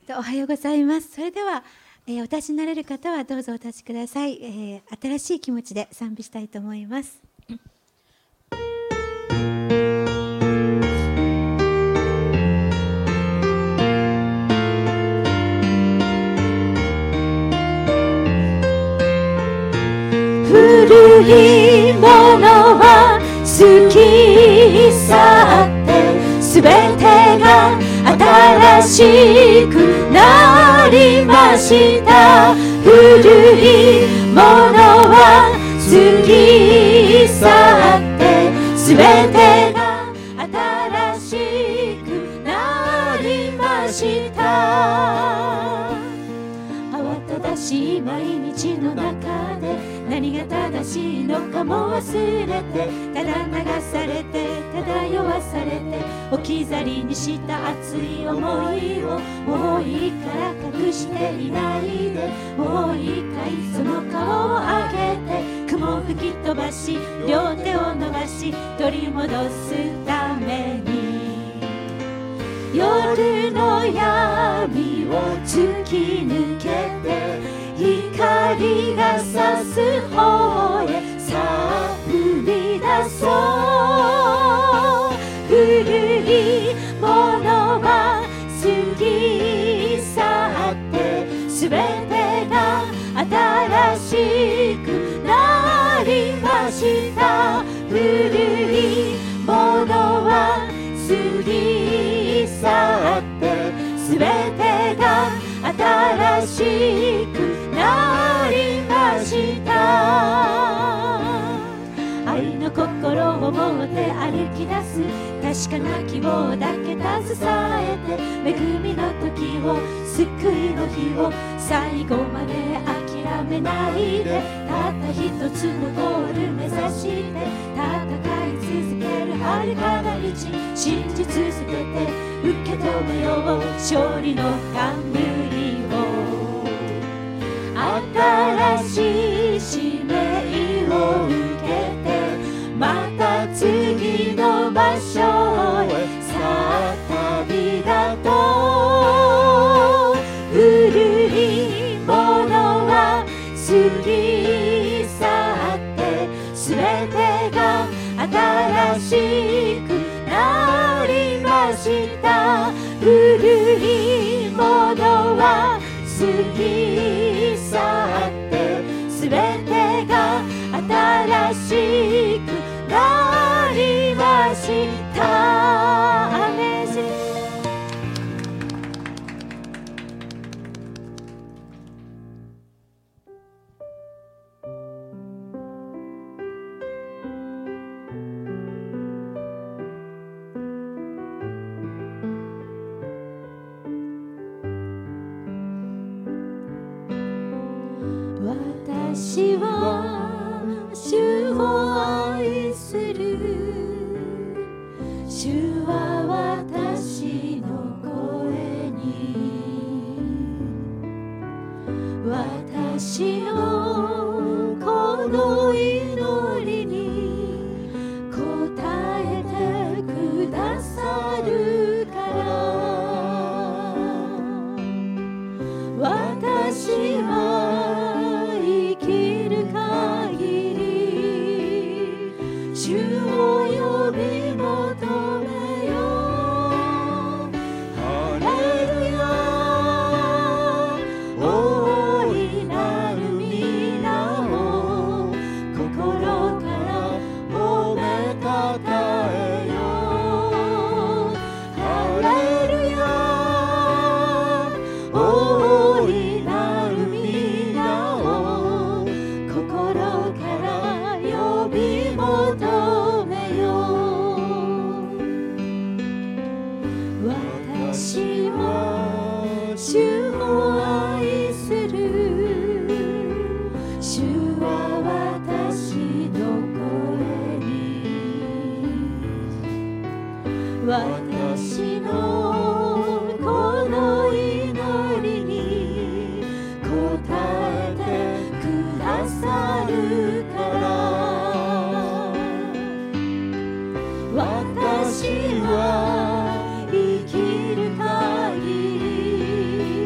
おはようございます。それでは、お立ちになれる方はどうぞお立ちください。新しい気持ちで賛美したいと思います。古いものは過ぎ去ってすべてが新しくなりました。古いものは過ぎ去ってすべてが新しくなりました。慌ただしい毎日の中で何が正しいのかも忘れて、ただ流されてただ酔わされて置き去りにした熱い思いを、もういいから隠していないで、もういいかいその顔を上げて雲を吹き飛ばし両手を伸ばし取り戻すために、夜の闇を突き抜けて光が差す方へさあ踏み出そう。古いものは過ぎ去ってすべてが新しくなりました。古いものは過ぎ去ってすべてが新しくなりました。愛の心を持って歩き出す確かな希望だけ携えて、恵みの時を救いの日を最後まで諦めないで、たった一つのゴール目指して戦い続ける遥かな道、信じ続けて受け止めよう勝利の冠を。新しい使命を受けてまた次の場所へさあ旅立とう。古いものは過ぎ去ってすべてが新しくなりました。古いものは過ぎ去ってすべてが新しくなりました。アーメン。私は主を愛する。主は私の声に私のこの祈りに応えてくださるから、私は主を呼び求めよう。ハレルヤ、大いなる皆を心から褒めたたえよう。ハレルヤ、大いなる皆を心から呼び求めよう。私は主を愛する。主は私の声に私のこの祈りに応えてくださるから、私は生きる限り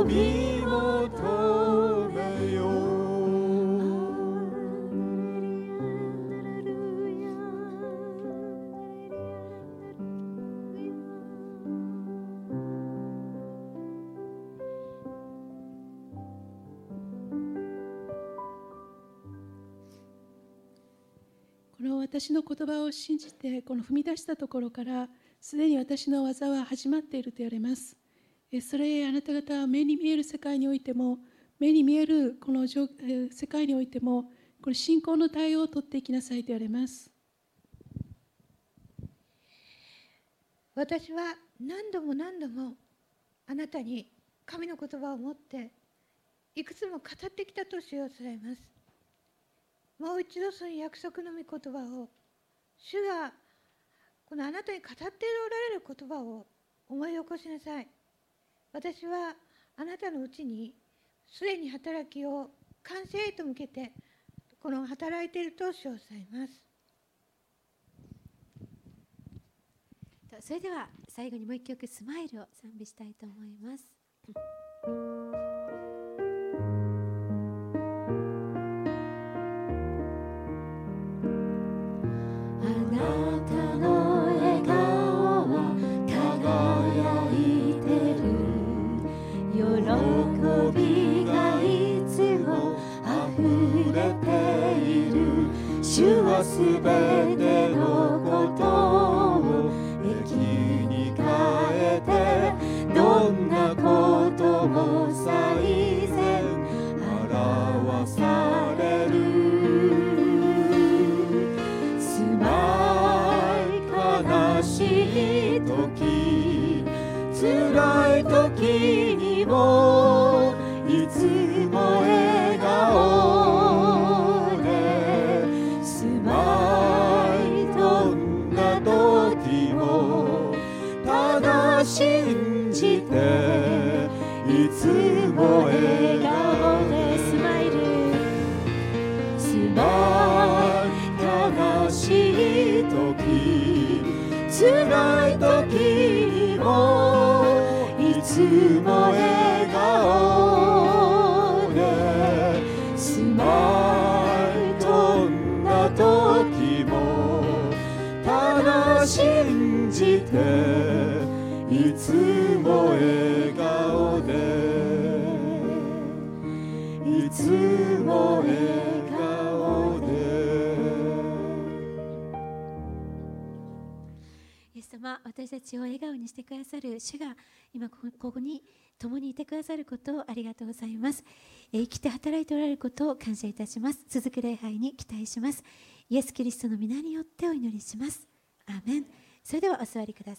呼び求めよう。 この私の言葉を信じてこの踏み出したところからすでに私の技は始まっていると言われます。それへあなた方は目に見える世界においても目に見えるこの世界においてもこの信仰の対応を取っていきなさいと言われます。 私は何度も何度もあなたに神の言葉を持っていくつも語ってきたと主よされます。もう一度その約束の御言葉を主がこのあなたに語っておられる言葉を思い起こしなさい。私はあなたのうちにすでに働きを完成へと向けてこの働いていると主をされます。 それでは最後にもう一曲スマイルを賛美したいと思います。 あなたの笑顔は輝いてる。喜びがいつも溢れている。主はすべてのことを益に変えて、どんなことも最善表される。住まい悲しい時、辛い時にもいつも笑顔で住まい、どんな時もただ信じていつも笑顔でスマイル。スマイル、悲しい時、辛い時にもいつも笑顔でスマイル、どんな時もただ信じていつも笑顔でいつも笑顔で。 イエス様、私たちを笑顔にしてくださる主が今ここに共にいてくださることをありがとうございます。生きて働いておられることを感謝いたします。続く礼拝に期待します。イエス・キリストの皆によってお祈りします。アーメン。それではお座りください。